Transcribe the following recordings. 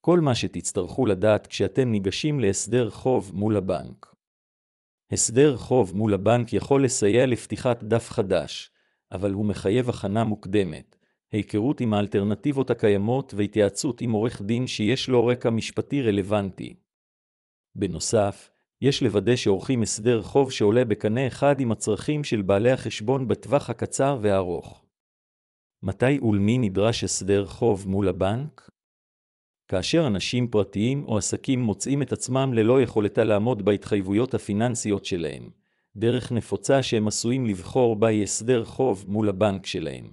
כל מה שתצטרכו לדעת כשאתם ניגשים להסדר חוב מול הבנק. הסדר חוב מול הבנק יכול לסייע לפתיחת דף חדש, אבל הוא מחייב הכנה מוקדמת, היכרות עם האלטרנטיבות הקיימות והתייעצות עם עורך דין שיש לו רקע משפטי רלוונטי. בנוסף, יש לוודא שעורכים הסדר חוב שעולה בקנה אחד עם הצרכים של בעלי החשבון בטווח הקצר והארוך. מתי ולמי נדרש הסדר חוב מול הבנק? כאשר אנשים פרטיים או עסקים מוצאים את עצמם ללא יכולתה לעמוד בהתחייבויות הפיננסיות שלהם, דרך נפוצה שהם עשויים לבחור בה היא הסדר חוב מול הבנק שלהם.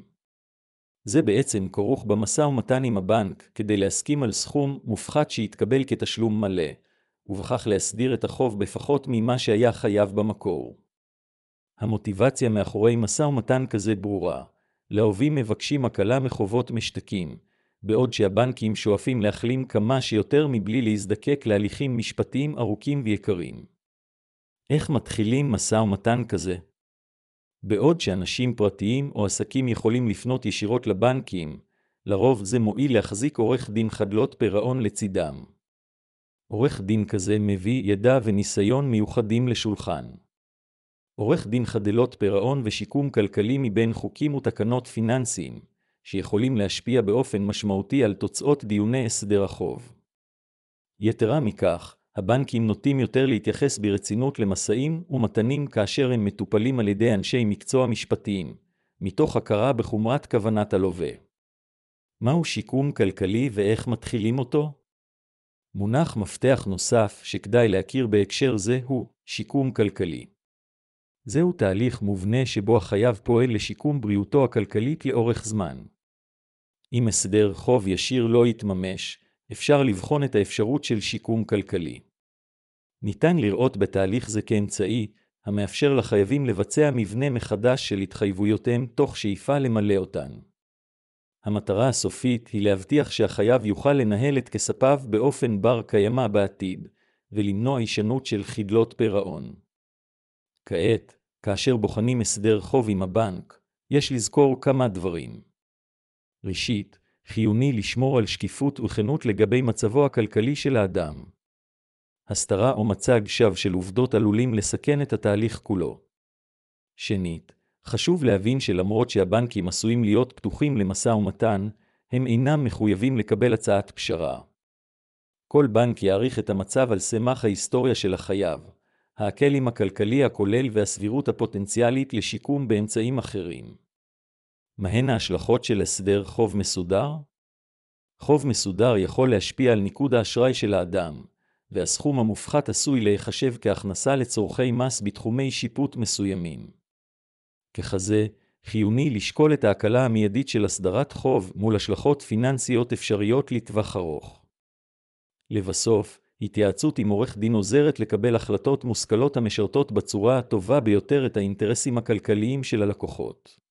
זה בעצם כרוך במשא ומתן עם הבנק כדי להסכים על סכום מופחת שיתקבל כתשלום מלא, ובכך להסדיר את החוב בפחות ממה שהיה חייב במקור. המוטיבציה מאחורי משא ומתן כזה ברורה. להובים מבקשים הקלה מחובות משתקים, בעוד שהבנקים שואפים להחלים כמה שיותר מבלי להזדקק להליכים משפטיים ארוכים ויקרים. איך מתחילים משא ומתן כזה? בעוד שאנשים פרטיים או עסקים יכולים לפנות ישירות לבנקים, לרוב זה מועיל להחזיק עורך דין חדלות פירעון לצידם. עורך דין כזה מביא ידע וניסיון מיוחדים לשולחן. עורך דין חדלות פירעון ושיקום כלכלי מבין חוקים ותקנות פיננסיים, שיכולים להשפיע באופן משמעותי על תוצאות דיוני הסדר החוב. יתרה מכך, הבנקים נוטים יותר להתייחס ברצינות למשאים ומתנים כאשר הם מטופלים על ידי אנשי מקצוע משפטיים, מתוך הכרה בחומרת כוונת הלווה. מהו שיקום כלכלי ואיך מתחילים אותו? מונח מפתח נוסף שכדאי להכיר בהקשר זה הוא שיקום כלכלי. זהו תהליך מובנה שבו החייב פועל לשיקום בריאותו הכלכלית לאורך זמן. אם הסדר חוב ישיר לא יתממש, אפשר לבחון את האפשרות של שיקום כלכלי. ניתן לראות בתהליך זה כאמצעי, המאפשר לחייבים לבצע מבנה מחדש של התחייבויותיהם תוך שאיפה למלא אותן. המטרה הסופית היא להבטיח שהחייב יוכל לנהל את כספיו באופן בר קיימא בעתיד, ולמנוע הישנות של חדלות פירעון. כעת, כאשר בוחנים הסדר חוב עם הבנק, יש לזכור כמה דברים. ראשית, חיוני לשמור על שקיפות וכנות לגבי מצבו הכלכלי של האדם. הסתרה או מצג שווא של עובדות עלולים לסכן את התהליך כולו. שנית, חשוב להבין שלמרות שהבנקים עשויים להיות פתוחים למשא ומתן, הם אינם מחויבים לקבל הצעת פשרה. כל בנק יעריך את המצב על סמך ההיסטוריה של החייב, הכלים הכלכלי הכולל והסבירות הפוטנציאלית לשיקום באמצעים אחרים. מהן ההשלכות של הסדר חוב מסודר? חוב מסודר יכול להשפיע על ניקוד האשראי של האדם, והסכום המופחת עשוי להיחשב כהכנסה לצורכי מס בתחומי שיפוט מסוימים. ככזה, חיוני לשקול את ההקלה המיידית של הסדרת חוב מול השלכות פיננסיות אפשריות לטווח ארוך. לבסוף, התייעצות עם עורך דין עוזרת לקבל החלטות מושכלות המשרתות בצורה הטובה ביותר את האינטרסים הכלכליים של הלקוחות.